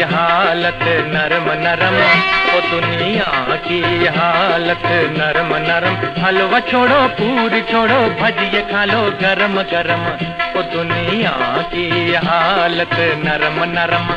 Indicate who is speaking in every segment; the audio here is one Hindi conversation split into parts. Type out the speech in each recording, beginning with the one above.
Speaker 1: हालत नरम नरम, ओ दुनिया की हालत नरम नरम। हलवा छोड़ो पूरी छोड़ो भजिए खा लो गरम गरम, ओ दुनिया की हालत नरम नरम।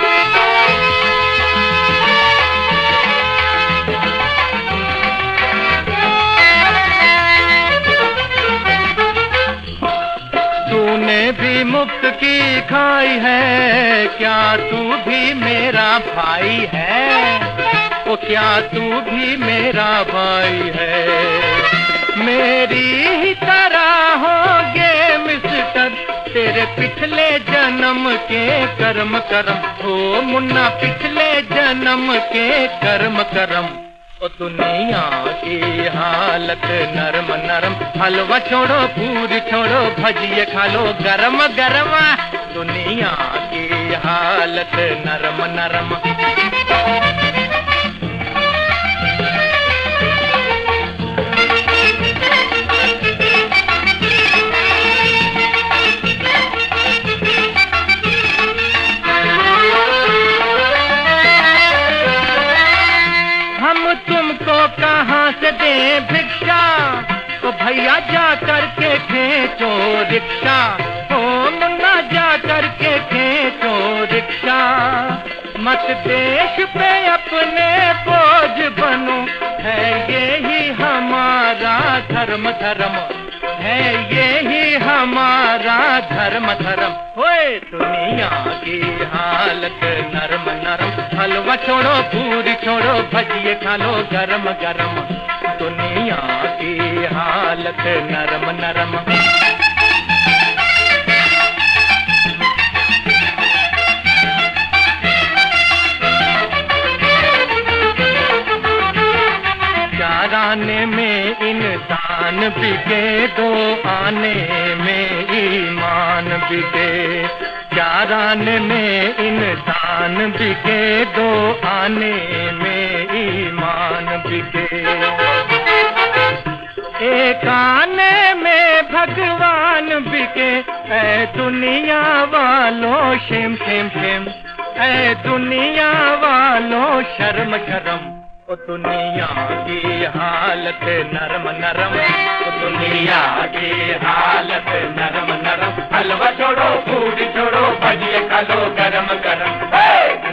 Speaker 1: तूने भी मुफ्त की खाई है, क्या तू भी मेरा भाई है? ओ क्या तू भी मेरा भाई है? मेरी ही तरह होगे मिस्टर, तेरे पिछले जन्म के कर्म करम। ओ मुन्ना पिछले जन्म के कर्म करम, ओ दुनिया की हालत नरम नरम। हलवा छोड़ो पूरी छोड़ो भजिए खा लो गरम गरम, दुनिया की हालत नरम नरम। हम तुमको कहाँ से दें भिक्षा, तो भैया जा करके खींचो रिक्शा। ओ मुन्ना जा करके खींचो रिक्शा। मत देश पे अपने बोझ बनो, है यही हमारा धर्म धर्म, है यही हमारा धर्म धर्म। ओए दुनिया की हालत नरम नरम, हलवा छोड़ो पूरी छोड़ो भजिए खा लो गरम गरम, दुनिया की हालत नरम नरम। चार आने में इंसान बिके, दो आने में ईमान बिके। चार आने में इंसान बिके, दो आने में ईमान बिके। एक आने में भगवान बिके, ऐ दुनिया वालों शेम शेम शेम, ऐ दुनिया वालों शर्म शर्म, ओ दुनिया की हालत नरम नरम, ओ दुनिया की हालत नरम नरम। हलवा छोड़ो पूरी छोड़ो भजिए खा लो गरम गरम।